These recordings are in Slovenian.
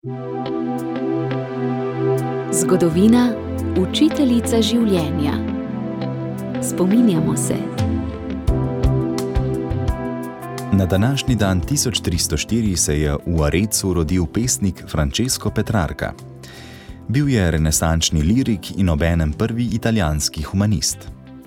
Zgodovina, učiteljica življenja. Spominjamo se. Na današnji dan 1304 se je v Arecu rodil pesnik Francesco Petrarca. Bil je renesančni lirik in obenem prvi italijanski humanist.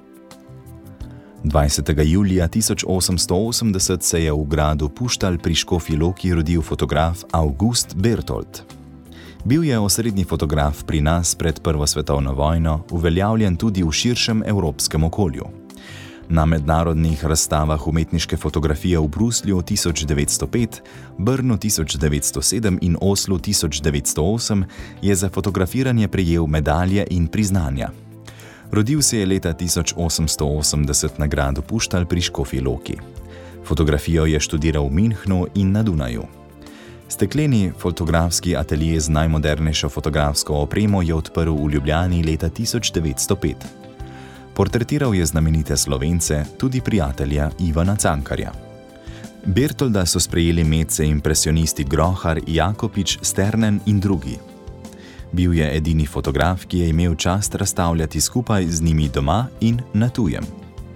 20. julija 1880 se je v gradu Puštal pri Škofji Loki rodil fotograf August Berthold. Bil je osrednji fotograf pri nas pred Prvo svetovno vojno, uveljavljen tudi v širšem evropskem okolju. Na mednarodnih razstavah umetniške fotografije v Bruslju 1905, Brnu 1907 in Oslu 1908 je za fotografiranje prejel medalje in priznanja. Rodil se je leta 1880 na gradu Puštal pri Škofji Loki. Fotografijo je študiral v Münchnu in na Dunaju. Stekleni fotografski atelje z najmodernejšo fotografsko opremo je odprl v Ljubljani leta 1905. Portretiral je znamenite Slovence, tudi prijatelja Ivana Cankarja. Bertolda so sprejeli medse impresionisti Grohar, Jakopič, Sternen in drugi. Bil je edini fotograf, ki je imel čast razstavljati skupaj z njimi doma in na tujem.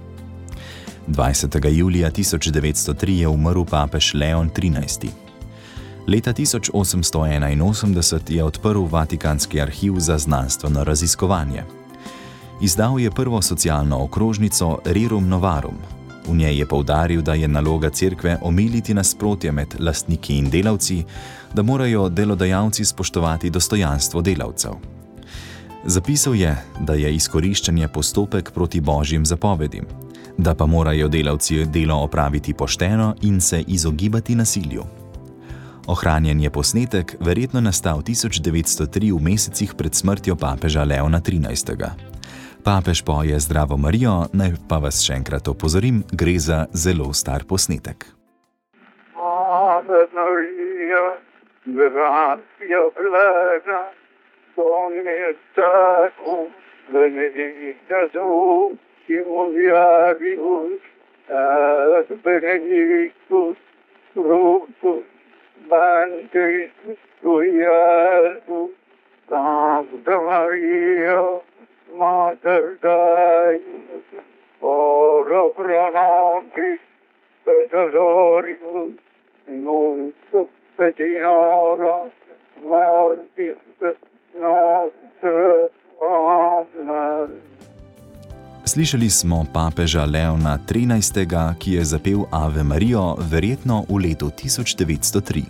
20. julija 1903 je umrl papež Leon XIII. Leta 1881 je odprl Vatikanski arhiv za znanstveno raziskovanje. Izdal je prvo socialno okrožnico Rerum Novarum. V njej je poudaril, da je naloga cerkve omiliti nasprotje med lastniki in delavci, da morajo delodajalci spoštovati dostojanstvo delavcev. Zapisal je, da je izkoriščanje postopek proti božjim zapovedim, da pa morajo delavci delo opraviti pošteno in se izogibati nasilju. Ohranjen je posnetek, verjetno nastal 1903 v mesecih pred smrtjo papeža Leona XIII. Papež poje Zdravo Marijo, naj pa vas še enkrat opozorim, gre za zelo star posnetek. Ave Maria, gratia plena, Dominus tecum, benedicta tu, in mulieribus, et benedictus fructus ventris tui, Iesus. Sancta Maria, Mater Dei, ora pro nobis peccatoribus, nunc et in hora mortis nostre. Amen. Slišali smo papeža Leona XIII., ki je zapel Ave Marijo verjetno v letu 1903.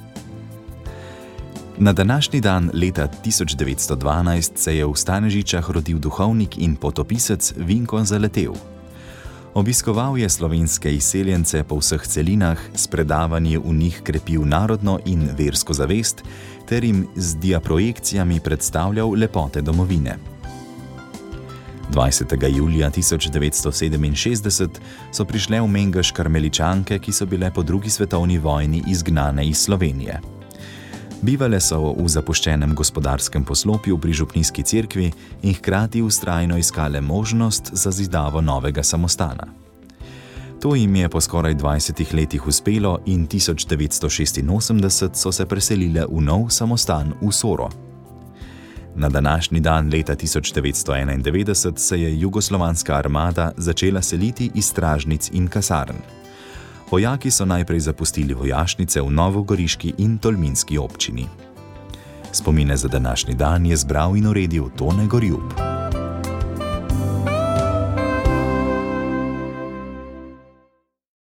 Na današnji dan leta 1912 se je v Stanežičah rodil duhovnik in potopisec Vinko Zaletel. Obiskoval je slovenske izseljence po vseh celinah, s predavanji v njih krepil narodno in versko zavest ter jim z diaprojekcijami predstavljal lepote domovine. 20. julija 1967 so prišle v Mengeš karmeličanke, ki so bile po drugi svetovni vojni izgnane iz Slovenije. Bivale so v zapuščenem gospodarskem poslopju pri župnijski cerkvi in hkrati vztrajno iskale možnost za zidavo novega samostana. To jim je po skoraj 20 letih uspelo in 1986 so se preselile v nov samostan v Soro. Na današnji dan leta 1991 se je jugoslovanska armada začela seliti iz stražnic in kasarn. Vojaki so najprej zapustili vojašnice v novogoriški in tolminski občini. Spomine za današnji dan je zbral in uredil Tone Gorjup.